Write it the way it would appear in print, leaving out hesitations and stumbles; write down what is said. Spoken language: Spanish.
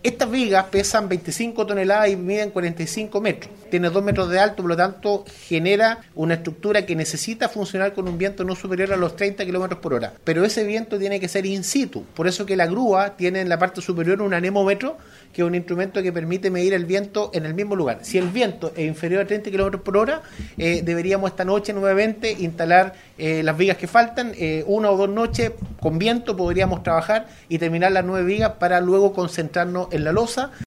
Estas vigas pesan 25 toneladas y miden 45 metros. Tiene 2 metros de alto, por lo tanto genera una estructura que necesita funcionar con un viento no superior a los 30 kilómetros por hora. Pero ese viento tiene que ser in situ. Por eso que la grúa tiene en la parte superior un anemómetro, que es un instrumento que permite medir el viento en el mismo lugar. Si el viento es inferior a 30 kilómetros por hora, deberíamos esta noche nuevamente instalar las vigas que faltan. 1 o 2 noches con viento podríamos trabajar y terminar las 9 vigas para luego concentrarnos en la losa.